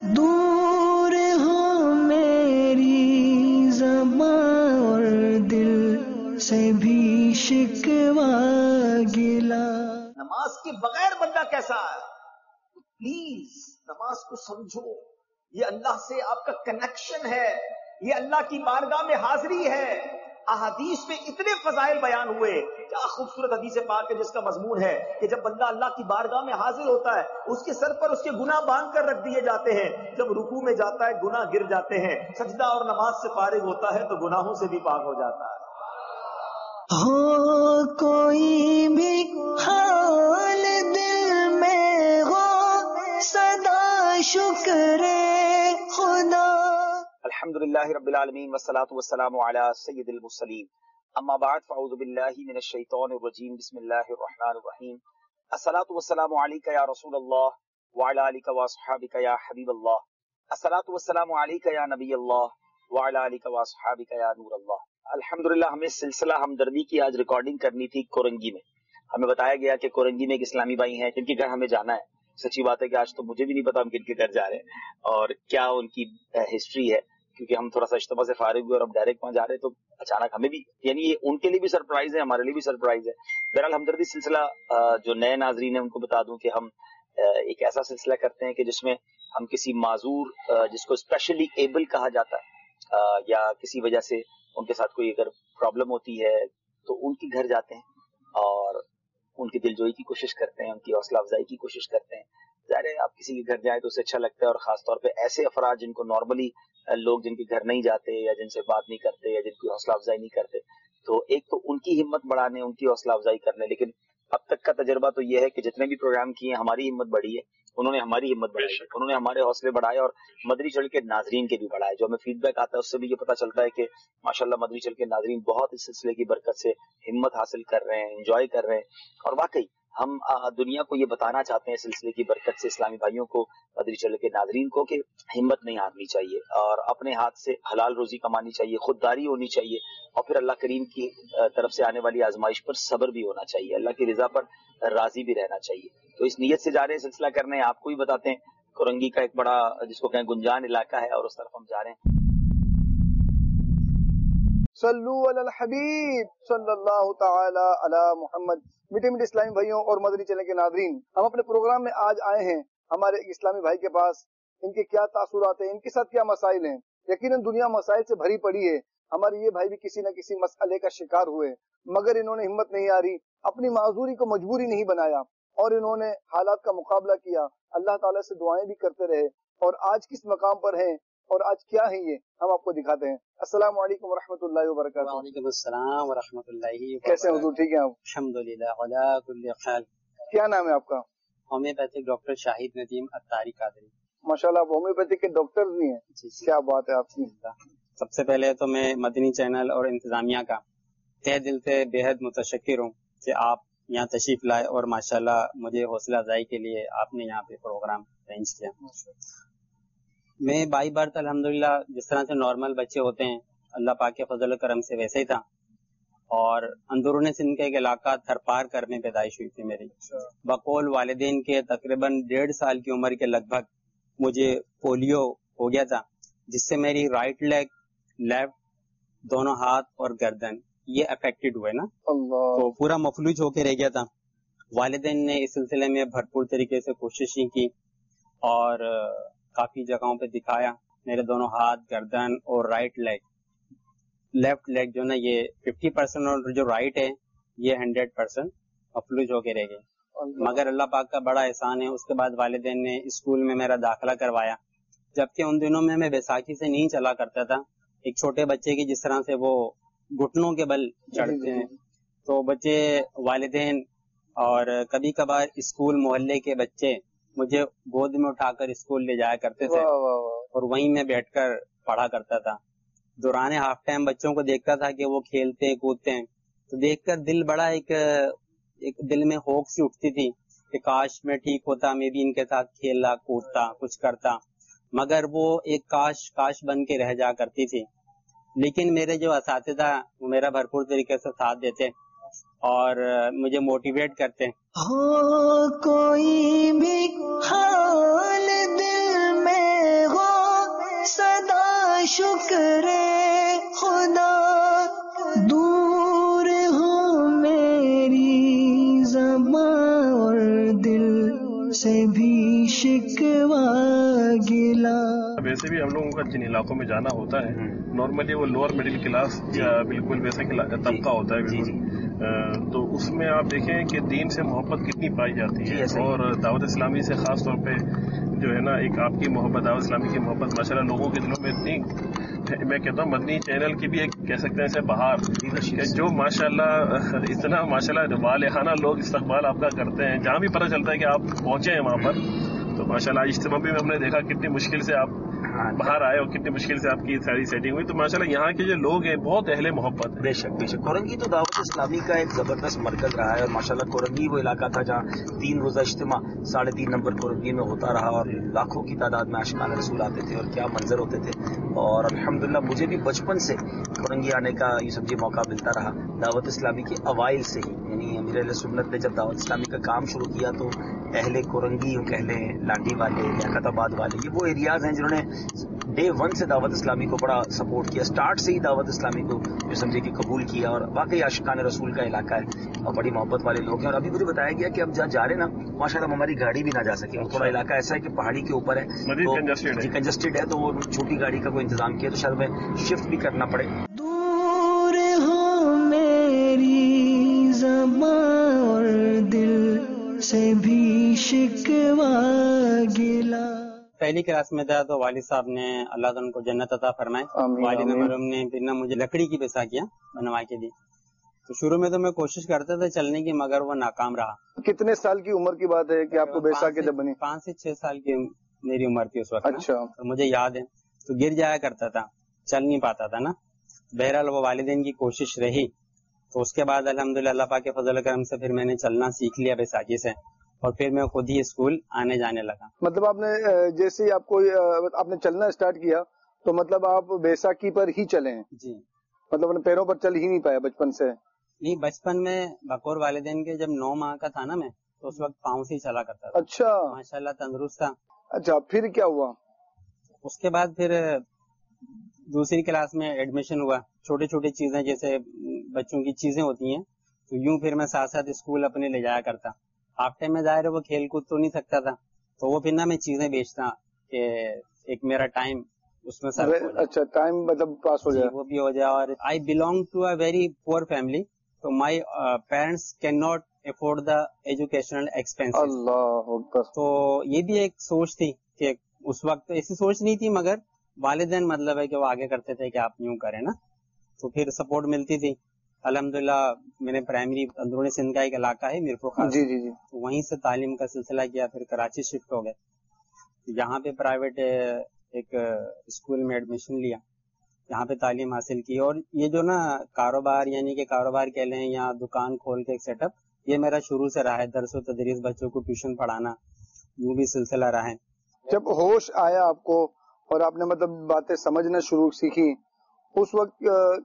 دور ہو میری زبان اور دل سے بھی شکوہ گلا. نماز کے بغیر بندہ کیسا ہے؟ پلیز نماز کو سمجھو، یہ اللہ سے آپ کا کنیکشن ہے، یہ اللہ کی بارگاہ میں حاضری ہے. احادیث میں اتنے فضائل بیان ہوئے، کیا خوبصورت حدیث پاک ہے جس کا مضمون ہے کہ جب بندہ اللہ کی بارگاہ میں حاضر ہوتا ہے اس کے سر پر اس کے گناہ باندھ کر رکھ دیے جاتے ہیں. جب رکوع میں جاتا ہے گناہ گر جاتے ہیں، سجدہ اور نماز سے فارغ ہوتا ہے تو گناہوں سے بھی پاک ہو جاتا ہے. ہو کوئی بھی حال دل میں ہو صدا شکر خدا. الحمدللہ رب العالمین والصلاة والسلام علی سید المرسلین، اما بعد فاعوذ باللہ من الشیطان الرجیم، بسم اللہ الرحمن الرحیم. الصلاة والسلام علیک یا رسول اللہ وعلی آلک واصحابک یا حبیب اللہ. الصلاة والسلام علیک یا نبی اللہ وعلی آلک واصحابک یا نور اللہ. الحمدللہ ہمیں سلسلہ ہمدردی کی آج ریکارڈنگ کرنی تھی کورنگی میں. ہمیں بتایا گیا کہ کورنگی میں ایک اسلامی بھائی ہیں جن کے گھر ہمیں جانا ہے. سچی بات ہے کہ آج تو مجھے بھی نہیں پتا ہم کن کے گھر جا رہے ہیں اور کیا ان کی ہسٹری ہے، کیونکہ ہم تھوڑا سا اجتماع سے فارغ ہوئے اور ہم ڈائریکٹ وہاں جا رہے ہیں تو اچانک ہمیں بھی، یعنی یہ ان کے لیے بھی سرپرائز ہے، ہمارے لیے بھی سرپرائز ہے. بہرحال ہمدردی سلسلہ جو نئے ناظرین ہیں ان کو بتا دوں کہ ہم ایک ایسا سلسلہ کرتے ہیں کہ جس میں ہم کسی معذور جس کو اسپیشلی ایبل کہا جاتا ہے یا کسی وجہ سے ان کے ساتھ کوئی اگر پرابلم ہوتی ہے تو ان کے گھر جاتے ہیں اور ان کی دلجوئی کی کوشش کرتے ہیں، ان کی حوصلہ افزائی کی کوشش کرتے ہیں. ظاہر ہے آپ کسی کے گھر جائیں تو اسے اچھا لگتا ہے، اور خاص طور پہ ایسے افراد جن کو نارملی لوگ جن کے گھر نہیں جاتے یا جن سے بات نہیں کرتے یا جن کی حوصلہ افزائی نہیں کرتے، تو ایک تو ان کی ہمت بڑھانے، ان کی حوصلہ افزائی کرنے. لیکن اب تک کا تجربہ تو یہ ہے کہ جتنے بھی پروگرام کیے ہماری ہمت بڑھی ہے، انہوں نے ہماری ہمت بڑھائی ہے، انہوں نے ہمارے حوصلے بڑھائے اور مدری چل کے ناظرین کے بھی بڑھائے. جو ہمیں فیڈ بیک آتا ہے اس سے بھی یہ پتہ چلتا ہے کہ ماشاءاللہ مدری چل کے ناظرین بہت اس سلسلے کی برکت سے ہمت حاصل کر رہے ہیں، انجوائے کر رہے ہیں. اور واقعی ہم دنیا کو یہ بتانا چاہتے ہیں سلسلے کی برکت سے، اسلامی بھائیوں کو، مدری چل کے ناظرین کو، کہ ہمت نہیں ہارنی چاہیے اور اپنے ہاتھ سے حلال روزی کمانی چاہیے، خودداری ہونی چاہیے اور پھر اللہ کریم کی طرف سے آنے والی آزمائش پر صبر بھی ہونا چاہیے، اللہ کی رضا پر راضی بھی رہنا چاہیے. تو اس نیت سے جا رہے ہیں سلسلہ کرنے. آپ کو بھی بتاتے ہیں کورنگی کا ایک بڑا جس کو کہیں گنجان علاقہ ہے اور اس طرف ہم جا رہے ہیں. صلو علی الحبیب صلی اللہ تعالی علی محمد. میٹھے میٹھے اسلامی بھائیوں اور مدنی چینل کے ناظرین، ہم اپنے پروگرام میں آج آئے ہیں ہمارے ایک اسلامی بھائی کے پاس. ان کے کیا تاثرات ہیں، ان کے ساتھ کیا مسائل ہیں. یقیناً دنیا مسائل سے بھری پڑی ہے. ہمارے یہ بھائی بھی کسی نہ کسی مسئلے کا شکار ہوئے، مگر انہوں نے ہمت نہیں ہاری، اپنی معذوری کو مجبوری نہیں بنایا اور انہوں نے حالات کا مقابلہ کیا. اللہ تعالیٰ سے دعائیں بھی کرتے رہے اور آج کس مقام پر ہیں اور آج کیا ہے یہ ہم آپ کو دکھاتے ہیں. السلام علیکم ورحمۃ اللہ وبرکاتہ. وعلیکم السلام ورحمۃ اللہ وبرکاتہ. کیسے ہیں حضور؟ ٹھیک ہیں آپ؟ الحمدللہ علی کل حال. کیا نام ہے آپ کا؟ Homeopathic doctor Shahid Nadeem Attari Qadri. ماشاءاللہ آپ ہومیوپیتھی کے ڈاکٹر بھی ہیں. جی. کیا بات ہے آپ کی. سب سے پہلے تو میں مدنی چینل اور انتظامیہ کا تہ دل سے بے حد متشکر ہوں کہ آپ یہاں تشریف لائے اور ماشاءاللہ مجھے حوصلہ افزائی کے لیے آپ نے یہاں پہ پروگرام ارینج کیا. میں بائی برتھ الحمدللہ جس طرح سے نارمل بچے ہوتے ہیں اللہ پاک کے فضل و کرم سے ویسے ہی تھا، اور اندرون سندھ کا ایک علاقہ تھرپار کر میں پیدائش ہوئی تھی میری. بقول والدین کے تقریباً 1.5 سال کی عمر کے لگ بھگ مجھے پولیو ہو گیا تھا، جس سے میری رائٹ لیگ، لیفٹ دونوں ہاتھ اور گردن یہ افیکٹڈ ہوئے نا، تو پورا مفلوج ہو کے رہ گیا تھا. والدین نے اس سلسلے میں بھرپور طریقے سے کوششیں کی اور کافی جگہوں پہ دکھایا. میرے دونوں ہاتھ، گردن اور رائٹ لیگ، لیفٹ لیگ جو نا یہ 50% اور جو رائٹ ہے یہ 100% مفلوج ہو کے رہ گئے. مگر اللہ پاک کا بڑا احسان ہے، اس کے بعد والدین نے اسکول میں میرا داخلہ کروایا. جبکہ ان دنوں میں بیساکھی سے نہیں چلا کرتا تھا، ایک چھوٹے بچے کی جس طرح سے وہ گھٹنوں کے بل چڑھتے ہیں، تو بچے، والدین اور کبھی کبھار اسکول محلے کے بچے مجھے گود میں اٹھا کر اسکول لے جایا کرتے تھے اور وہیں میں بیٹھ کر پڑھا کرتا تھا. دوران ہاف ٹائم بچوں کو دیکھتا تھا کہ وہ کھیلتے کودتے ہیں تو دیکھ کر دل بڑا ایک دل میں ہوپ سی اٹھتی تھی کہ کاش میں ٹھیک ہوتا، میں بھی ان کے ساتھ کھیلتا کودتا کچھ کرتا. مگر وہ ایک کاش بن کے رہ جا کرتی تھی. لیکن میرے جو اساتذہ وہ میرا بھرپور طریقے سے ساتھ دیتے اور مجھے موٹیویٹ کرتے. ہو کوئی بھی حال دل میں شکر خدا دور ہو میری زبان اور دل سے بھی شکوا گلا. ویسے بھی ہم لوگوں کا جن علاقوں میں جانا ہوتا ہے نارملی وہ لوور مڈل کلاس یا بالکل ویسا طبقہ ہوتا ہے بالکل، تو اس میں آپ دیکھیں کہ دین سے محبت کتنی پائی جاتی ہے، اور دعوت اسلامی سے خاص طور پہ جو ہے نا ایک آپ کی محبت، دعوت اسلامی کی محبت ماشاءاللہ لوگوں کے دلوں میں اتنی، میں کہتا ہوں مدنی چینل کی بھی ایک کہہ سکتے ہیں ایسے بہار کہ جو ماشاءاللہ اتنا ماشاءاللہ والہانہ لوگ استقبال آپ کا کرتے ہیں، جہاں بھی پتہ چلتا ہے کہ آپ پہنچے ہیں وہاں پر، تو ماشاءاللہ اجتماع میں ہم نے دیکھا کتنی مشکل سے آپ باہر آئے اور کتنی مشکل سے آپ کی ساری سیٹنگ ہوئی، تو ماشاءاللہ یہاں کے جو لوگ ہیں بہت اہل محبت ہیں. بے شک بے شک. کورنگی تو دعوت اسلامی کا ایک زبردست مرکز رہا ہے، اور ماشاءاللہ کورنگی وہ علاقہ تھا جہاں 3 روزہ اجتماع 3.5 نمبر کورنگی میں ہوتا رہا، اور لاکھوں کی تعداد میں عاشقان رسول آتے تھے، اور کیا منظر ہوتے تھے. اور الحمدللہ مجھے بھی بچپن سے کورنگی آنے کا یہ سمجھے موقع ملتا رہا، دعوت اسلامی کے اوائل سے ہی. یعنی امیر اہل سنت نے جب دعوت اسلامی کا کام شروع کیا تو اہل کورنگی، اہل لانڈی والے، لیاقت آباد والے، یہ وہ ایریاز ہیں جنہوں نے ڈے 1 سے دعوت اسلامی کو بڑا سپورٹ کیا، سٹارٹ سے ہی دعوت اسلامی کو جو سمجھے کہ قبول کیا، اور واقعی عاشقان رسول کا علاقہ ہے اور بڑی محبت والے لوگ ہیں. اور ابھی مجھے بتایا گیا کہ اب جہاں جا رہے نا ماشاءاللہ ہماری گاڑی بھی نہ جا سکے، اور تھوڑا علاقہ ایسا ہے کہ پہاڑی کے اوپر ہے، کنجسٹڈ ہے، تو وہ چھوٹی گاڑی کا کوئی انتظام کیا تو شاید ہمیں شفٹ بھی کرنا پڑے. دور ہو میری زبان اور دل سے بھی شکوا گلا. پہلی کلاس میں تھا تو والد صاحب نے اللہ تعالیٰ کو جنت عطا فرمائے، والد مرحوم نے پھر نہ مجھے لکڑی کی پیسہ کیا بنوا کے دی. تو شروع میں تو میں کوشش کرتا تھا چلنے کی، مگر وہ ناکام رہا. کتنے سال کی عمر کی بات ہے کہ آپ کو بیسا کے جب بنی؟ 5 سے 6 سال کی میری عمر تھی اس وقت. اچھا. تو مجھے یاد ہے تو گر جایا کرتا تھا، چل نہیں پاتا تھا نا. بہرحال وہ والدین کی کوشش رہی، تو اس کے بعد الحمدللہ اللہ پاک کے فضل و کرم سے پھر میں نے چلنا سیکھ لیا بیساکھی سے، اور پھر میں خود ہی اسکول آنے جانے لگا. مطلب آپ نے جیسے ہی آپ نے چلنا اسٹارٹ کیا تو مطلب آپ بیساکھی پر ہی چلے ہیں؟ جی. مطلب اپنے پیروں پر چل ہی نہیں پایا بچپن سے؟ نہیں، بچپن میں بقور والدین کے جب 9 ماہ کا تھا نا میں، تو اس وقت پاؤں سے ہی چلا کرتا تھا. اچھا. ماشاءاللہ تندرست تھا. اچھا، پھر کیا ہوا؟ اس کے بعد پھر دوسری کلاس میں ایڈمیشن ہوا. چھوٹی چھوٹی چیزیں جیسے بچوں کی چیزیں ہوتی ہیں تو یوں پھر میں ساتھ ساتھ اسکول اپنے لے جایا کرتا. ہاف ٹائم میں ظاہر ہے وہ کھیل کود تو نہیں سکتا تھا، تو وہ پھر نہ میں چیزیں بیچتا کہ ایک میرا ٹائم اس میں سر. اچھا، ٹائم مطلب پاس ہو جائے. وہ بھی ہو جائے. اور I belong to a very poor family, تو my parents can not afford the educational expense. اللہ اکبر. تو یہ بھی ایک سوچ تھی کہ اس وقت ایسی سوچ نہیں تھی، مگر والدین مطلب ہے کہ وہ آگے کرتے تھے کہ آپ یوں کریں نا، تو پھر سپورٹ ملتی تھی. الحمدللہ میں نے پرائمری اندرونی سندھ کا ایک علاقہ ہے میرپور خاص، جی جی جی، وہیں سے تعلیم کا سلسلہ کیا. پھر کراچی شفٹ ہو گئے، یہاں پہ پرائیویٹ ایک اسکول میں ایڈمیشن لیا، یہاں پہ تعلیم حاصل کی. اور یہ جو نا کاروبار، یعنی کہ کاروبار کہہ لیں یا دکان کھول کے ایک سیٹ اپ، یہ میرا شروع سے رہا ہے. درس و تدریس، بچوں کو ٹیوشن پڑھانا، یوں بھی سلسلہ رہا ہے. جب ہوش آیا آپ کو اور آپ نے مطلب باتیں سمجھنا شروع سیکھی، اس وقت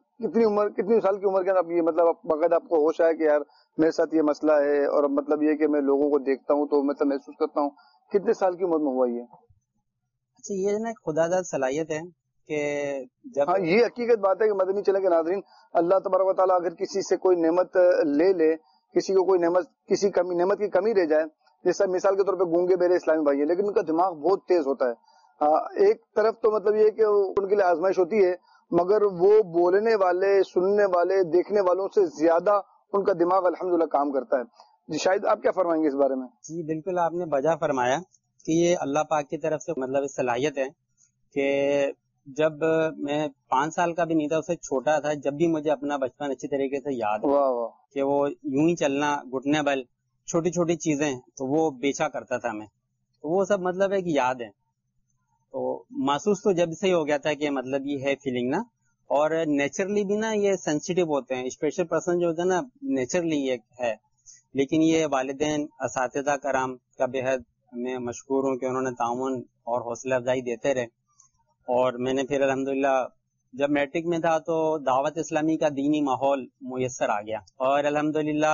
کتنی سال کی عمر کے اندر یہ مطلب بغیر آپ کو ہوش آیا کہ یار میرے ساتھ یہ مسئلہ ہے، اور مطلب یہ کہ میں لوگوں کو دیکھتا ہوں تو مطلب محسوس کرتا ہوں، کتنے سال کی عمر میں ہوا یہ؟ اچھا، یہ نا خدا داد صلاحیت ہے کہ جب، ہاں، یہ حقیقت بات ہے کہ مدنی چینل کے ناظرین، اللہ تبارک و تعالیٰ اگر کسی سے کوئی نعمت لے کسی کو کوئی نعمت کی کمی رہ جائے، جیسا مثال کے طور پہ گونگے میرے اسلامی بھائی ہیں لیکن ان کا دماغ بہت تیز ہوتا ہے. ایک طرف تو مطلب یہ کہ ان کے لیے آزمائش ہوتی ہے، مگر وہ بولنے والے، سننے والے، دیکھنے والوں سے زیادہ ان کا دماغ الحمدللہ کام کرتا ہے. جی شاید آپ کیا فرمائیں گے اس بارے میں؟ جی بالکل، آپ نے بجا فرمایا کہ یہ اللہ پاک کی طرف سے مطلب صلاحیت ہے کہ جب میں 5 سال کا بھی نہیں تھا، اسے چھوٹا تھا، جب بھی مجھے اپنا بچپن اچھی طریقے سے یاد ہے کہ وہ یوں ہی چلنا، گھٹنے بل، چھوٹی چھوٹی چیزیں تو وہ بیچا کرتا تھا میں، تو وہ سب مطلب ہے کہ یاد ہے. تو محسوس تو جب سے ہی ہو گیا تھا کہ مطلب یہ ہے فیلنگ نا. اور نیچرلی بھی نا یہ سینسیٹیو ہوتے ہیں، اسپیشل پرسن جو ہوتا ہے نا نیچرلی یہ ہے. لیکن یہ والدین، اساتذہ کرام کا بےحد میں مشکور ہوں کہ انہوں نے تعاون اور حوصلہ افزائی دیتے رہے. اور میں نے پھر الحمدللہ جب میٹرک میں تھا تو دعوت اسلامی کا دینی ماحول میسر آ گیا، اور الحمدللہ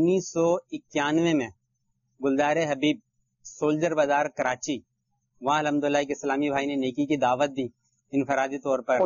1991 میں گلزار حبیب سولجر بازار کراچی، وہاں الحمدللہ ایک اسلامی بھائی نے نیکی کی دعوت دی انفرادی طور پر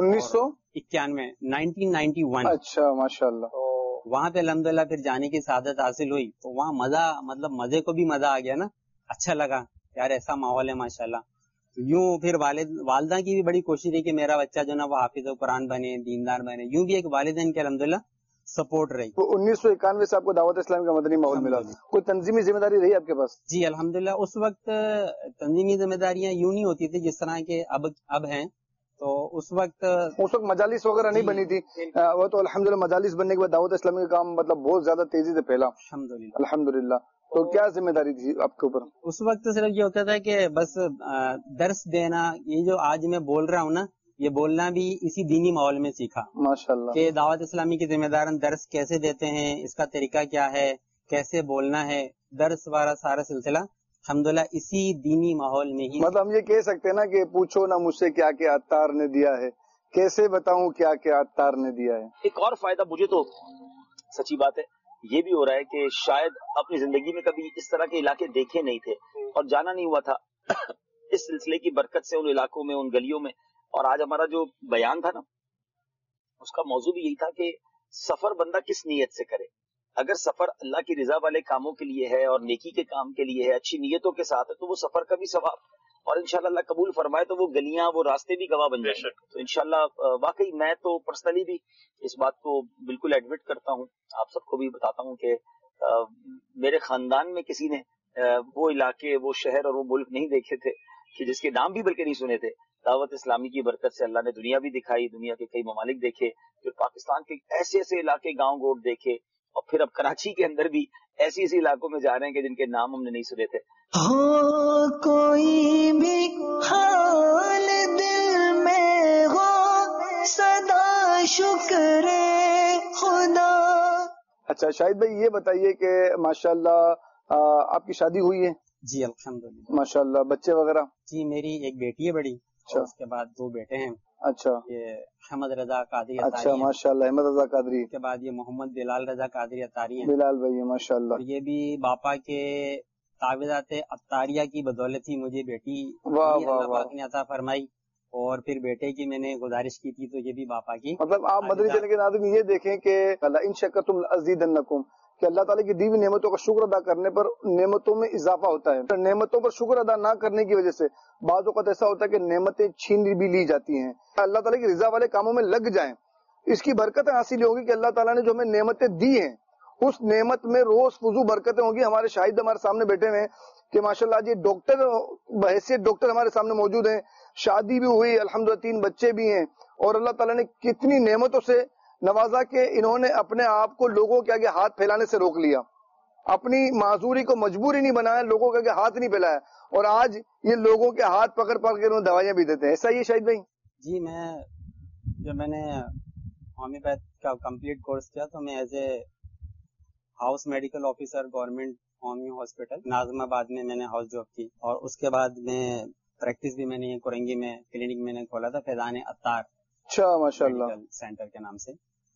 1991. اچھا ماشاء اللہ. تو وہاں پہ الحمدللہ پھر جانے کی سعادت حاصل ہوئی تو وہاں مزہ مطلب مزے کو بھی مزہ آ گیا نا, اچھا لگا یار ایسا ماحول ہے ماشاءاللہ. یوں پھر والدہ کی بھی بڑی کوشش رہی کہ میرا بچہ جو نا وہ حافظ قرآن بنے, دیندار بنے, یوں بھی ایک والدین کے الحمدللہ سپورٹ رہی. تو 1991 سے آپ کو دعوت اسلامی کا مدنی ماحول ملا, کوئی تنظیمی ذمہ داری رہی آپ کے پاس؟ جی الحمدللہ اس وقت تنظیمی ذمہ داریاں یوں نہیں ہوتی تھی جس طرح کے اب ہیں. تو اس وقت مجالس وغیرہ نہیں بنی تھی, وہ تو الحمدللہ مجالس بننے کے بعد دعوت اسلامی کا کام مطلب بہت زیادہ تیزی سے پھیلا الحمدللہ. تو کیا ذمہ داری تھی آپ کے اوپر اس وقت؟ صرف یہ ہوتا تھا کہ بس درس دینا, یہ جو آج میں بول رہا ہوں نا یہ بولنا بھی اسی دینی ماحول میں سیکھا ماشاءاللہ, کہ دعوت اسلامی کے ذمہ داران درس کیسے دیتے ہیں, اس کا طریقہ کیا ہے, کیسے بولنا ہے, درس والا سارا سلسلہ الحمدللہ اسی دینی ماحول میں ہی. مطلب ہم یہ کہہ سکتے ہیں نا کہ پوچھو نا مجھ سے کیا کیا عطار نے دیا ہے, کیسے بتاؤں کیا کیا عطار نے دیا ہے. ایک اور فائدہ مجھے تو سچی بات ہے یہ بھی ہو رہا ہے کہ شاید اپنی زندگی میں کبھی اس طرح کے علاقے دیکھے نہیں تھے اور جانا نہیں ہوا تھا اس سلسلے کی برکت سے ان علاقوں میں, ان گلیوں میں. اور آج ہمارا جو بیان تھا نا اس کا موضوع بھی یہی تھا کہ سفر بندہ کس نیت سے کرے. اگر سفر اللہ کی رضا والے کاموں کے لیے ہے اور نیکی کے کام کے لیے ہے, اچھی نیتوں کے ساتھ ہے, تو وہ سفر کا بھی ثواب, اور انشاءاللہ اللہ قبول فرمائے تو وہ گلیاں وہ راستے بھی گواہ بن جائیں گے. تو انشاءاللہ واقعی میں تو پرسنلی بھی اس بات کو بالکل ایڈمٹ کرتا ہوں, آپ سب کو بھی بتاتا ہوں کہ میرے خاندان میں کسی نے وہ علاقے, وہ شہر اور وہ ملک نہیں دیکھے تھے کہ جس کے نام بھی بلکہ نہیں سنے تھے. دعوت اسلامی کی برکت سے اللہ نے دنیا بھی دکھائی, دنیا کے کئی ممالک دیکھے, پھر پاکستان کے ایسے ایسے علاقے گاؤں گوٹ دیکھے, اور پھر اب کراچی کے اندر بھی ایسی ایسی علاقوں میں جا رہے ہیں کہ جن کے نام ہم نے نہیں سنے تھے. ہو کوئی بھی حال دل میں ہو سدا شکر خدا. اچھا شاہد بھائی یہ بتائیے کہ ماشاءاللہ آپ کی شادی ہوئی ہے؟ جی الحمدللہ ماشاءاللہ. بچے وغیرہ؟ جی میری ایک بیٹی ہے بڑی, اور اس کے بعد 2 بیٹے ہیں. اچھا, یہ احمد رضا قادری اچھا ماشاءاللہ, احمد رضا قادری. اس کے بعد یہ محمد بلال رضا قادری اتاری ہیں. بلال بھائی ماشاءاللہ. اور یہ بھی باپا کے تعویذات اتاریہ کی بدولت ہی مجھے بیٹی اللہ پاک نے عطا فرمائی, اور پھر بیٹے کی میں نے گزارش کی تھی تو یہ بھی باپا کی. مطلب آپ مدنی چینل کے ناظرین یہ دیکھیں کہ ان شکرتم لازیدنکم, کہ اللہ تعالیٰ کی دی ہوئی نعمتوں کا شکر ادا کرنے پر نعمتوں میں اضافہ ہوتا ہے. نعمتوں پر شکر ادا نہ کرنے کی وجہ سے بعض اوقات ایسا ہوتا ہے کہ نعمتیں چھین بھی لی جاتی ہیں. اللہ تعالیٰ کی رضا والے کاموں میں لگ جائیں, اس کی برکتیں حاصل ہوگی کہ اللہ تعالیٰ نے جو ہمیں نعمتیں دی ہیں اس نعمت میں روز فضو برکتیں ہوں گی. ہمارے شاہد ہمارے سامنے بیٹھے ہوئے ہیں کہ ماشاءاللہ جی ڈاکٹر بحیثیت ڈاکٹر ہمارے سامنے موجود ہیں, شادی بھی ہوئی الحمدللہ, 3 بچے بھی ہیں, اور اللہ تعالیٰ نے کتنی نعمتوں سے نوازا کہ انہوں نے اپنے آپ کو لوگوں کے آگے ہاتھ پھیلانے سے روک لیا, اپنی معذوری کو مجبوری نہیں بنایا, لوگوں کے آگے ہاتھ نہیں پھیلایا, اور آج یہ لوگوں کے ہاتھ پکڑ پکڑ کے انہیں دوائیاں بھی دیتے ہیں. ایسا ہی ہے شاہد بھائی؟ جی میں نے ہومیوپیتھ کا کمپلیٹ کورس کیا تو میں as a house medical officer government homeo hospital Nazimabad میں نے ہاؤس جاب کی, اور اس کے بعد میں پریکٹس بھی میں نے کورنگی میں کلینک میں نے کھولا تھا, فیضان عطار اچھا ماشاءاللہ سینٹر کے نام سے.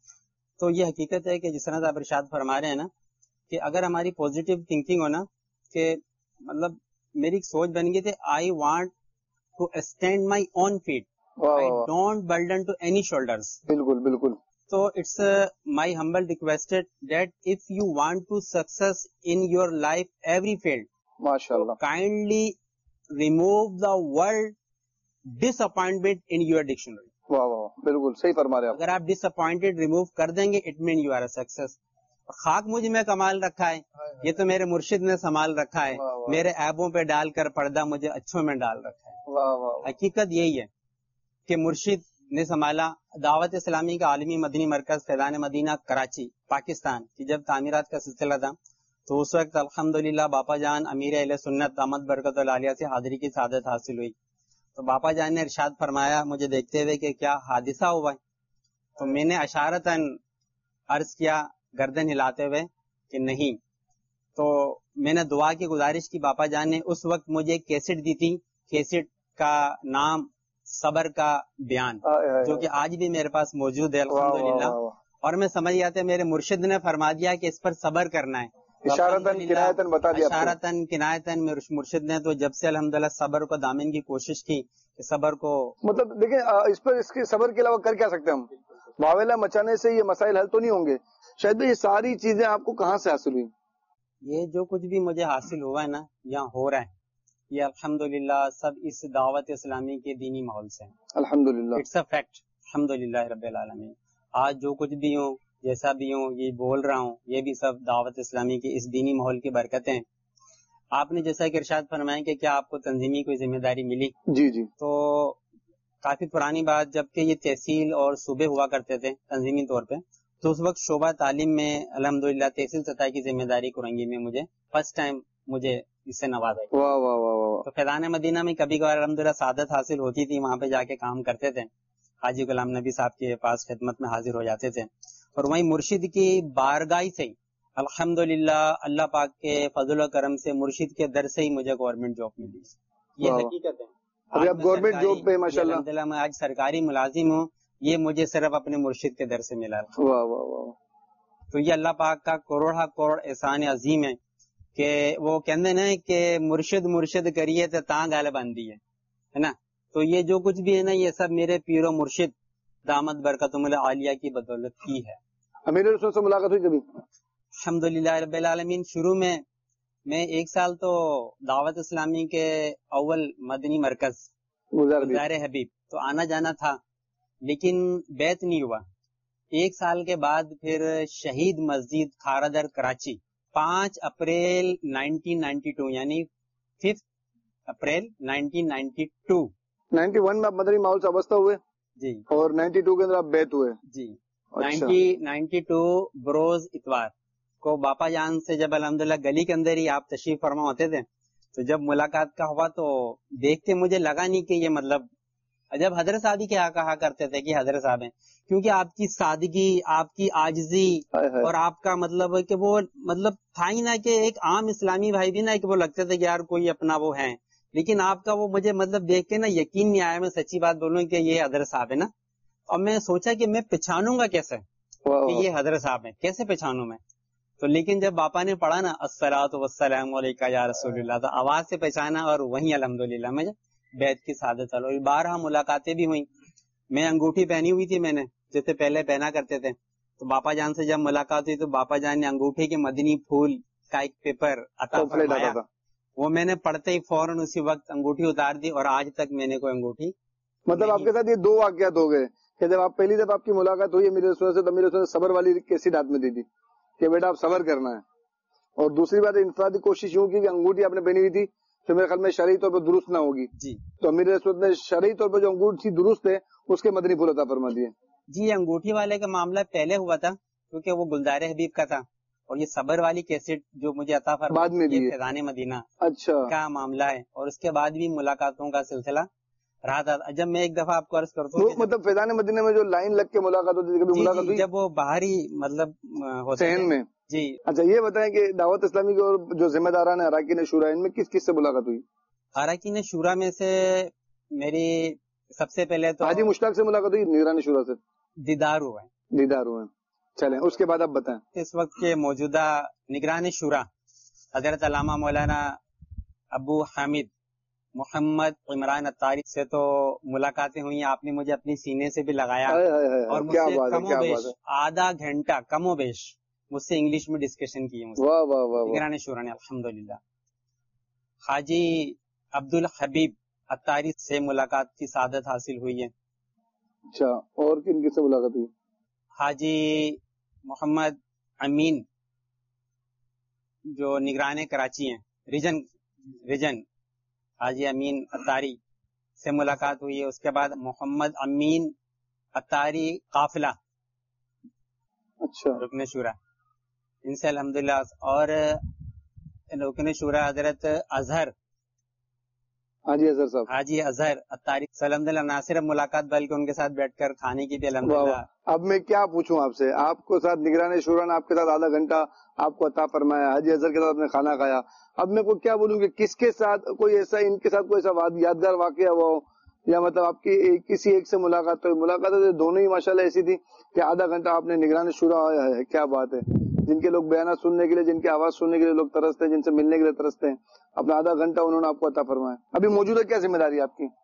تو یہ حقیقت ہے کہ جس طرح آپ ارشاد فرما رہے ہیں نا کہ اگر ہماری پوزیٹو تھنکنگ ہو نا, کہ مطلب میری ایک سوچ بن گئی تھی, I want to stand my own feet, I don't burden to any shoulders. بالکل بالکل. So it's my humble request that if you want to success in your life every field, MashaAllah, kindly remove the word disappointment in your dictionary. واہ واہ بالکل صحیح فرما رہے ہیں. اگر آپ disappointed remove کر دیں گے it means you are a success. خاک مجھ میں کمال رکھا ہے, یہ تو میرے مرشد نے سنبھال رکھا ہے, میرے عیبوں پہ ڈال کر پردہ مجھے اچھوں میں ڈال رکھا ہے. واہ واہ. حقیقت یہی ہے کہ مرشد نے سنبھالا. دعوت اسلامی کا عالمی مدنی مرکز فیضان مدینہ کراچی پاکستان کی جب تعمیرات کا سلسلہ تھا تو اس وقت الحمدللہ باپا جان امیر اہل سنت دامت برکت العالیہ سے حاضری کی سعادت حاصل ہوئی. تو باپا جان نے ارشاد فرمایا مجھے دیکھتے ہوئے کہ کیا حادثہ ہوا ہے, تو میں نے اشارتاً عرض کیا گردن ہلاتے ہوئے کہ نہیں. تو میں نے دعا کی گزارش کی. باپا جان نے اس وقت مجھے ایک کیسٹ دی تھی, کیسٹ کا نام صبر کا بیان, جو کہ آج بھی میرے پاس موجود ہے الحمدللہ. اور میں سمجھ گیا تھا میرے مرشد نے فرما دیا کہ اس پر صبر کرنا ہے. اشارتاً کنایتاً بتا دیا, اشارتاً کنایتاً مرشد نے تو جب سے الحمدللہ صبر کو دامن کی کوشش کی صبر کو مطلب دیکھیں اس پر اس کے صبر کے علاوہ کر کیا سکتے ہیں ہم؟ واویلا مچانے سے یہ مسائل حل تو نہیں ہوں گے شاید. یہ ساری چیزیں آپ کو کہاں سے حاصل ہوئی؟ یہ جو کچھ بھی مجھے حاصل ہوا ہے نا یا ہو رہا ہے یہ الحمدللہ سب اس دعوت اسلامی کے دینی ماحول سے ہے. الحمدللہ اٹس اے فیکٹ. الحمدللہ رب العالمین. آج جو کچھ بھی ہوں جیسا بھی ہوں یہ بول رہا ہوں یہ بھی سب دعوت اسلامی کے اس دینی ماحول کی برکتیں ہیں. آپ نے جیسا کہ ارشاد فرمایا کہ کیا آپ کو تنظیمی کوئی ذمہ داری ملی؟ جی جی. تو کافی پرانی بات جبکہ یہ تحصیل اور صوبے ہوا کرتے تھے تنظیمی طور پہ تو اس وقت شعبہ تعلیم میں الحمدللہ تحصیل سطح کی ذمہ داری کرنگی میں مجھے فرسٹ ٹائم مجھے اس سے نوازا گیا. واہ واہ واہ واہ. تو فیضان مدینہ میں کبھی کبھار الحمدللہ سعادت حاصل ہوتی تھی وہاں پہ جا کے کام کرتے تھے. حاجی غلام نبی صاحب کے پاس خدمت میں حاضر ہو جاتے تھے اور وہیں مرشد کی بارگاہ سے الحمدللہ اللہ پاک کے فضل و کرم سے مرشد کے در سے ہی مجھے گورنمنٹ جاب ملی. یہ حقیقت ہے. ابھی آپ گورنمنٹ جاب پہ ماشاءاللہ الحمدللہ میں آج سرکاری ملازم ہوں. یہ مجھے صرف اپنے مرشد کے در سے ملا. واہ واہ واہ. تو یہ اللہ پاک کا کروڑا کروڑ احسان عظیم ہے کہ وہ کہتے ہیں کہ مرشد کریے تو تاں گل بندی ہے نا. تو یہ جو کچھ بھی ہے نا یہ سب میرے پیر و مرشد دامت برکتہم العالیہ کی بدولت کی ہے. امیر رسول سے ملاقات ہوئی کبھی؟ الحمدللہ رب العالمین. شروع میں 1 سال تو دعوت اسلامی کے اول مدنی مرکز گلزار حبیب تو آنا جانا تھا لیکن بیعت نہیں ہوا. 1 سال کے بعد پھر شہید مسجد کھارا در کراچی 5 اپریل 1992 یعنی 5 اپریل 1992 91 میں آپ مدنی ماحول سے وابستہ ہوئے جی اور 92 کے اندر آپ بیعت ہوئے جی. اچھا. 92 بروز اتوار کو باپا جان سے جب الحمدللہ گلی کے اندر ہی آپ تشریف فرما ہوتے تھے تو جب ملاقات کا ہوا تو دیکھ کے مجھے لگا نہیں کہ یہ مطلب جب حضرت صاحب کیا کہا کرتے تھے کہ حضرت صاحب ہیں کیونکہ آپ کی سادگی آپ کی عاجزی اور آپ کا مطلب کہ وہ مطلب تھا ہی نا کہ ایک عام اسلامی بھائی بھی نا کہ وہ لگتے تھے کہ یار کوئی اپنا وہ ہے لیکن آپ کا وہ مجھے مطلب دیکھ کے نا یقین نہیں آیا. میں سچی بات بولوں کہ یہ حضرت صاحب ہے نا. اور میں سوچا کہ میں پہچانوں گا کیسے کہ یہ حضرت صاحب ہیں کیسے پہچانوں میں. تو لیکن جب باپا نے پڑھا نا الصلاۃ والسلام علیکہ یا رسول اللہ تو آواز سے پہچانا اور وہیں الحمدللہ میں بیعت کی سعادت چلو. بارہا ملاقاتیں بھی ہوئیں. میں انگوٹھی پہنی ہوئی تھی میں نے جیسے پہلے پہنا کرتے تھے تو باپا جان سے جب ملاقات ہوئی تو باپا جان نے انگوٹھی کے مدنی پھول کا ایک پیپر عطا فرمایا. وہ میں نے پڑھتے ہی فوراً اسی وقت انگوٹھی اتار دی اور آج تک میں نے کوئی انگوٹھی. مطلب آپ کے ساتھ یہ 2 واقعات ہو گئے کہ جب آپ پہلی دفعہ آپ کی ملاقات ہوئی میرے رسول سے تو میرے رسول نے صبر والی کیسی ہاتھ میں دی تھی کہ بیٹا آپ صبر کرنا ہے. اور دوسری بات انفرادی کوشش یوں کی کہ انگوٹھی آپ نے پہنی ہوئی تھی تو میرے خیال میں شرعی طور پر درست نہ ہوگی جی. تو میرے رسول نے شرعی طور پر جو انگوٹھی درست ہے اس کے مدنی پھول عطا فرما دیے. جی انگوٹھی والے کا معاملہ پہلے ہوا تھا کیونکہ وہ گلزار حبیب کا تھا اور یہ صبر والی کیسٹ جو مجھے عطا فرما بعد میں یہ فیضان مدینہ اچھا کا معاملہ ہے. اور اس کے بعد بھی ملاقاتوں کا سلسلہ رہا تھا. جب میں ایک دفعہ آپ کو عرض کرتا ہوں مطلب فیضان مدینہ میں جو لائن لگ کے ملاقات ہوتی تھی کبھی ملاقات ہوئی جب وہ باہری مطلب صحن میں جی. اچھا یہ بتائیں کہ دعوت اسلامی کے اور جو ذمہ داران اراکین شورا ان میں کس کس سے ملاقات ہوئی؟ اراکین شورا میں سے میری سب سے پہلے تو حاجی مشتاق سے ملاقات ہوئی. نگران شورا سے دیدار ہوئے. چلیں اس کے بعد آپ بتائیں. اس وقت کے موجودہ نگران شورا حضرت علامہ مولانا ابو حامد محمد عمران اتاری سے تو ملاقاتیں ہوئی. آپ نے مجھے اپنی سینے سے بھی لگایا اور مجھ سے کم و بیش آدھا گھنٹہ کم و بیش مجھ سے انگلش میں ڈسکشن کی نگران شورا نے الحمدللہ. حاجی عبد الحبیب اتاری سے ملاقات کی سعادت حاصل ہوئی ہے. اچھا اور کن کس سے ملاقات ہوئی؟ حاجی محمد امین جو نگران کراچی ہیں ریجن حاجی امین اتاری سے ملاقات ہوئی ہے. اس کے بعد محمد امین اتاری قافلہ اچھا رکن شورا ان سے الحمدللہ. اور رکن شورا حضرت اظہر حاجی اظہر اتاری سے الحمدللہ نہ صرف ملاقات بلکہ ان کے ساتھ بیٹھ کر کھانے کی بھی الحمدللہ. اب میں کیا پوچھوں آپ سے, آپ کو ساتھ نگران شورا نے آپ کے ساتھ آدھا گھنٹہ آپ کو عطا فرمایا, حاجی اظہر کے ساتھ آپ نے کھانا کھایا. اب میں کو کیا بولوں کہ کس کے ساتھ کوئی ایسا ان کے ساتھ کوئی ایسا یادگار واقعہ ہوا ہو یا مطلب آپ کی کسی ایک سے ملاقات ہوئی؟ ملاقات دونوں ہی ماشاءاللہ ایسی تھی کہ آدھا گھنٹہ آپ نے نگران شورا ہے. کیا بات ہے, جن کے لوگ بیانات سننے کے لیے, جن کی آواز سننے کے لیے لوگ ترستے ہیں, جن سے ملنے کے لیے ترستے ہیں, اپنا آدھا گھنٹہ انہوں نے آپ کو عطا فرمایا. ابھی موجودہ کیا ذمہ داری ہے آپ کی؟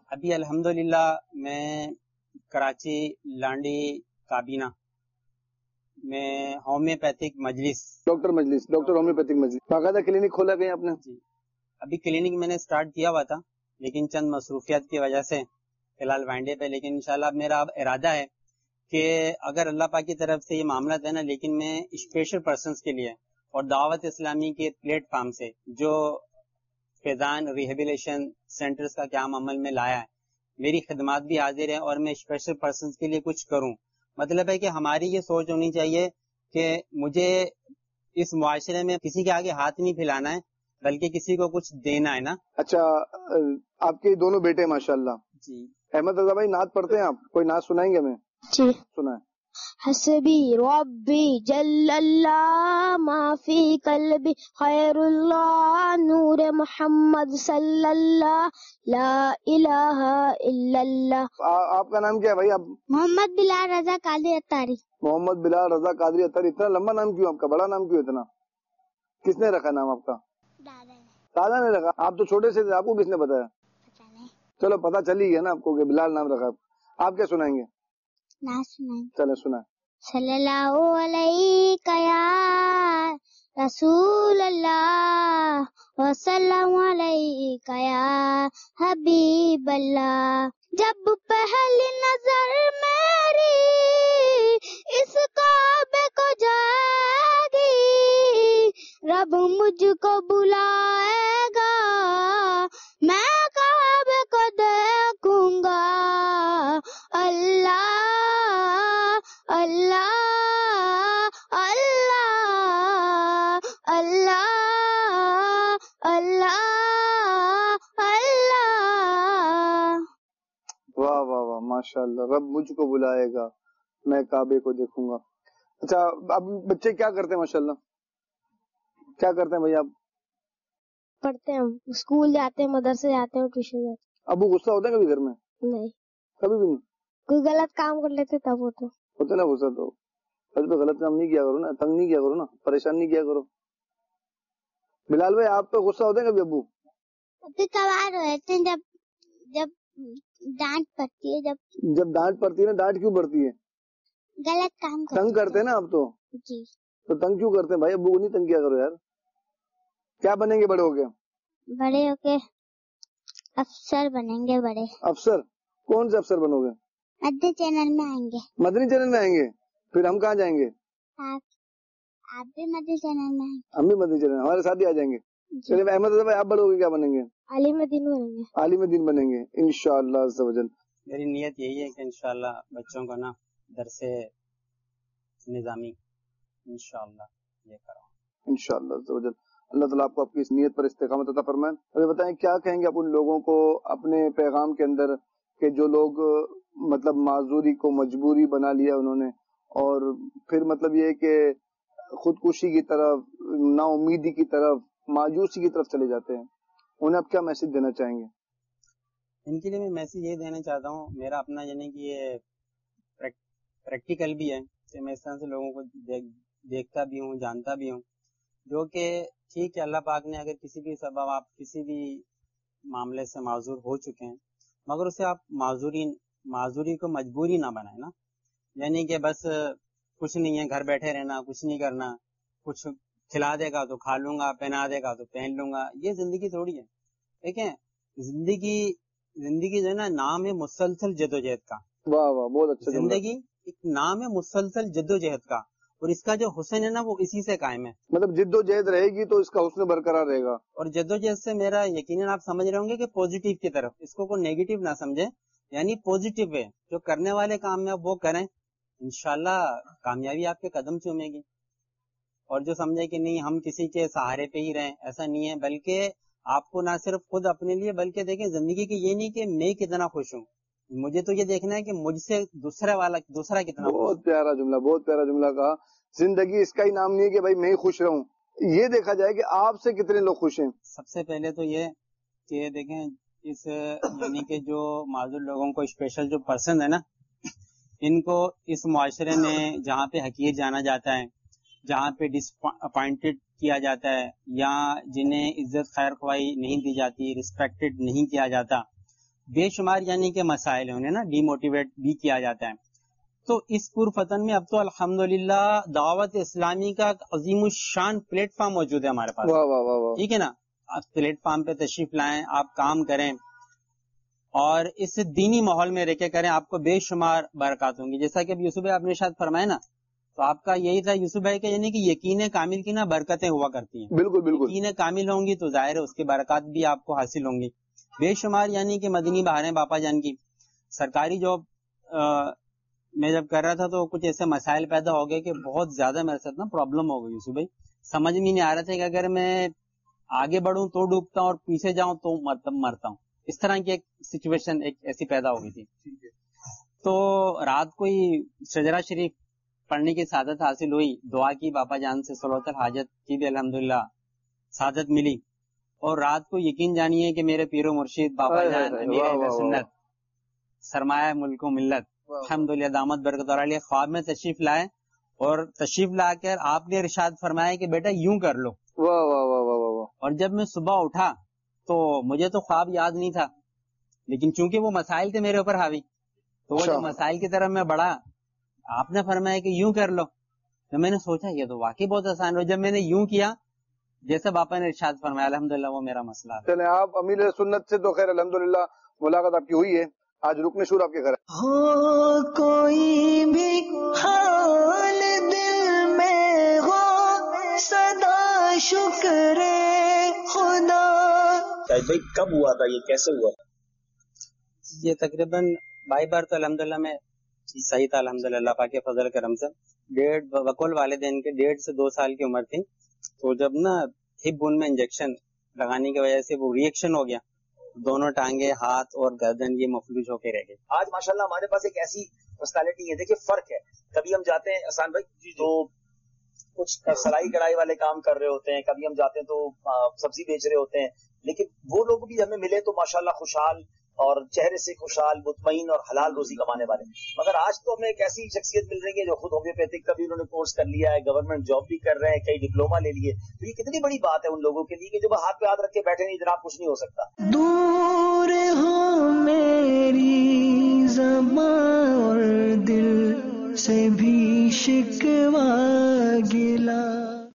ابھی الحمدللہ میں کراچی لانڈی کابینہ میں ہومیوپیتھک مجلس ڈاکٹر ہومیوپیتھک مجلس باقاعدہ کلینک کھولا گیا آپ نے؟ جی ابھی کلینک میں نے سٹارٹ کیا ہوا تھا لیکن چند مصروفیات کی وجہ سے فی الحال وائنڈے پہ، لیکن انشاءاللہ اب میرا ارادہ ہے کہ اگر اللہ پاک کی طرف سے یہ معاملہ ہے نا، لیکن میں اسپیشل پرسنس کے لیے اور دعوت اسلامی کے پلیٹ فارم سے جو فیضان ریہیبلیشن سینٹرز کا قیام عمل میں لایا ہے، میری خدمات بھی حاضر ہیں اور میں اسپیشل پرسنس کے لیے کچھ کروں. مطلب ہے کہ ہماری یہ سوچ ہونی چاہیے کہ مجھے اس معاشرے میں کسی کے آگے ہاتھ نہیں پھیلانا ہے بلکہ کسی کو کچھ دینا ہے نا. اچھا، آپ کے دونوں بیٹے ماشاءاللہ. جی احمد رضا بھائی نعت پڑھتے ہیں آپ؟ کوئی نعت سنائیں گے ہمیں؟ جی. سنائیں. حسبی ربی جل اللہ ما فی قلبی خیر اللہ نور محمد صلی اللہ لا الہ الا اللہ. آپ کا نام کیا ہے بھائی؟ آپ محمد بلال رضا قادری اتاری. محمد بلال رضا قادری اتاری. اتنا لمبا نام کیوں آپ کا؟ بڑا نام کیوں اتنا؟ کس نے رکھا نام آپ کا؟ دادا نے رکھا. آپ تو چھوٹے سے تھے، آپ کو کس نے بتایا؟ چلو پتا چل ہی گیا نا آپ کو کہ بلال نام رکھا. آپ کیا سنائیں گے؟ چلے سنائیں. صلی اللہ علیہ یا رسول اللہ وسلم علیہ یا حبیب اللہ. جب پہلی نظر میری اس کعبے کو جائے گی، رب مجھ کو بلائے گا، میں کعبے کو دیکھوں گا. اللہ اللہ اللہ اللہ اللہ اللہ. واہ واہ واہ ماشاء اللہ. رب مجھ کو بلائے گا، میں کعبے کو دیکھوں گا. اچھا، اب بچے کیا کرتے ہیں ماشاء اللہ؟ کیا کرتے ہیں بھائی آپ؟ پڑھتے ہیں، اسکول جاتے ہیں، مدرسے جاتے ہیں، ٹیوشن جاتے ہیں. ابو غصہ ہوتا ہے کبھی گھر میں؟ نہیں، کبھی بھی نہیں کوئی غلط کام کر لیتے تب ہوتا نا غصہ. تو ابھی تو غلط کام نہیں کیا کرو نا، تنگ نہیں کیا کرو نا، پریشان نہیں کیا کرو. بلال بھائی آپ پہ غصہ ہوتا ہے کبھی ابو؟ کبھی کبھار ہوتے ہیں، جب ڈانٹ پڑتی ہے. جب ڈانٹ پڑتی ہے نا، ڈانٹ کیوں پڑتی ہے؟ غلط کام تنگ کرتے ہیں نا آپ تو. جی. تو تنگ کیوں کرتے ہیں بھائی؟ ابو کو نہیں تنگ کیا کرو یار. کیا بنیں گے بڑے ہو کے؟ بڑے ہو کے افسر بنیں گے. بڑے افسر؟ کون سے افسر بنو گے؟ مدنی چینل میں آئیں گے. مدنی چینل میں آئیں گے؟ پھر ہم کہاں جائیں گے؟ آپ بھی مدنی چینل میں آئیں ہم بھی مدنی چینل، ہمارے ساتھ ہی آ جائیں گے. چلیے احمد رضا بھائی آپ بڑے ہو کے کیا بنیں گے؟ عالم دین بنیں گے. عالم دین بنیں گے انشاءاللہ عز و جل. میری نیت یہی ہے کہ انشاءاللہ بچوں کو نا درس نظامی انشاءاللہ یہ کراؤں. انشاءاللہ عز و جل. اللہ تعالیٰ آپ کو آپ کی اس نیت پر استقامت عطا فرمائے. ابھی بتائیں کیا کہیں گے آپ ان لوگوں کو اپنے پیغام کے اندر کہ جو لوگ مطلب معذوری کو مجبوری بنا لیا انہوں نے، اور پھر مطلب یہ کہ خودکشی کی طرف، نا امیدی کی طرف، مایوسی کی طرف چلے جاتے ہیں، انہیں آپ کیا میسج دینا چاہیں گے؟ ان کے لیے میں میسج یہ دینا چاہتا ہوں، میرا اپنا یعنی کہ یہ پریکٹیکل بھی ہے کہ میں اس طرح سے لوگوں کو دیکھتا بھی ہوں، جانتا بھی ہوں، جو کہ ٹھیک ہے اللہ پاک نے اگر کسی بھی سبب آپ کسی بھی معاملے سے معذور ہو چکے ہیں، مگر اسے آپ معذوری کو مجبوری نہ بنائیں نا. یعنی کہ بس کچھ نہیں ہے، گھر بیٹھے رہنا، کچھ نہیں کرنا، کچھ کھلا دے گا تو کھا لوں گا، پہنا دے گا تو پہن لوں گا. یہ زندگی تھوڑی ہے. دیکھیں زندگی جو ہے نا نام ہے مسلسل جدوجہد کا. واہ واہ بہت اچھا. زندگی ایک نام ہے مسلسل جدوجہد کا، اور اس کا جو حسن ہے نا وہ اسی سے قائم ہے. مطلب جدوجہد رہے گی تو اس کا حسن برقرار رہے گا. اور جدوجہد سے میرا یقیناً آپ سمجھ رہے ہوں گے کہ پوزیٹیو کی طرف، اس کو کوئی نیگیٹو نہ سمجھے، یعنی پوزیٹیو ہے. جو کرنے والے کام ہے وہ کریں، انشاءاللہ کامیابی آپ کے قدم چومے گی. اور جو سمجھے کہ نہیں ہم کسی کے سہارے پہ ہی رہیں، ایسا نہیں ہے. بلکہ آپ کو نہ صرف خود اپنے لیے بلکہ دیکھیں زندگی کی یہ نہیں کہ میں کتنا خوش ہوں، مجھے تو یہ دیکھنا ہے کہ مجھ سے دوسرا کتنا. بہت پیارا جملہ، بہت پیارا جملہ کہا. زندگی اس کا ہی نام نہیں ہے کہ بھائی میں خوش رہوں، یہ دیکھا جائے کہ آپ سے کتنے لوگ خوش ہیں. سب سے پہلے تو یہ کہ دیکھیں اس یعنی کہ جو معذور لوگوں کو اسپیشل جو پرسن ہے نا، ان کو اس معاشرے میں جہاں پہ حقیر جانا جاتا ہے، جہاں پہ ڈس اپوائنٹڈ کیا جاتا ہے، یا جنہیں عزت خیر خواہی نہیں دی جاتی، رسپیکٹڈ نہیں کیا جاتا، بے شمار یعنی کہ مسائل انہیں نا ڈی موٹیویٹ بھی کیا جاتا ہے. تو اس پرفتن میں اب تو الحمدللہ دعوت اسلامی کا عظیم الشان پلیٹ فارم موجود ہے ہمارے پاس. ٹھیک ہے نا, آپ پلیٹ فارم پہ تشریف لائیں, آپ کام کریں اور اس دینی ماحول میں رہ کے کریں, آپ کو بے شمار برکات ہوں گی. جیسا کہ اب یوسف بھائی آپ نے شاید فرمایا نا, تو آپ کا یہی تھا یوسف بھائی کا, یعنی کہ یقین کامل کی نا برکتیں ہوا کرتی ہیں. بالکل بالکل. یقین کامل ہوں گی تو ظاہر ہے اس کی برکات بھی آپ کو حاصل ہوں گی بے شمار. یعنی کہ مدنی بہاریں باپا جان کی سرکاری جاب میں جب کر رہا تھا تو کچھ ایسے مسائل پیدا ہو گئے کہ بہت زیادہ میرے ساتھ نا پرابلم ہو گئی یوسف بھائی. سمجھ میں نہیں آ رہا تھا کہ اگر میں آگے بڑھوں تو ڈوبتا ہوں اور پیچھے جاؤں تو مرتا ہوں. اس طرح کی ایک سچویشن ایک ایسی پیدا ہو گئی تھی. تو رات کو ہی شجرہ شریف پڑھنے کی سعادت حاصل ہوئی, دعا کی باپا جان سے صلوات الحاجت کی بھی الحمدللہ سعادت ملی, اور رات کو یقین جانیے کہ میرے پیر و مرشید باپا جان امیر اہل سنت سرمایہ ملک و ملت الحمدللہ دامت برکت اور علیہ خواب میں تشریف لائے, اور تشریف لا کر آپ نے ارشاد فرمایا کہ بیٹا یوں کر لو. اور جب میں صبح اٹھا تو مجھے تو خواب یاد نہیں تھا, لیکن چونکہ وہ مسائل تھے میرے اوپر حاوی, تو وہ جب مسائل کی طرف میں بڑھا, آپ نے فرمایا کہ یوں کر لو, تو میں نے سوچا یہ تو واقعی بہت آسان ہو. جب میں نے یوں کیا جیسے باپا نے ارشاد فرمایا, الحمدللہ وہ میرا مسئلہ ہے. چلیں آپ امیر سنت سے تو خیر الحمدللہ ملاقات آپ کی ہوئی ہے, آج رکن شور آپ کے گھر ہے. ہو کوئی بھی حال دل میں ہو صدا شکر خدا. بھائی کب ہوا تھا یہ, کیسے ہوا؟ یہ تقریباً 22 بار تو الحمدللہ میں صحیح تھا الحمدللہ پاک کے فضل کرم سے. وکول والدین کے 1.5 سے 2 سال کی عمر تھی, تو جب نا ہپ بون میں انجیکشن لگانے کی وجہ سے وہ ری ایکشن ہو گیا, دونوں ٹانگیں ہاتھ اور گردن یہ مفلوج ہو کے رہ گئے. آج ماشاءاللہ ہمارے پاس ایک ایسی پرسنالٹی ہے, دیکھیے فرق ہے, کبھی ہم جاتے ہیں احسان بھائی تو کچھ سلائی کڑھائی والے کام کر رہے ہوتے ہیں, کبھی ہم جاتے ہیں تو سبزی بیچ رہے ہوتے ہیں, لیکن وہ لوگ بھی ہمیں ملے تو ماشاءاللہ خوشحال اور چہرے سے خوشحال, مطمئن اور حلال روزی کمانے والے. مگر آج تو ہمیں ایک ایسی شخصیت مل رہی ہے جو خود ہومیوپیتھک کا بھی انہوں نے کورس کر لیا ہے, گورنمنٹ جاب بھی کر رہے ہیں, کئی ڈپلوما لے لیے. تو یہ کتنی بڑی بات ہے ان لوگوں کے لیے کہ جو ہاتھ پہ ہاتھ رکھ کے بیٹھے نہیں جناب کچھ نہیں ہو سکتا.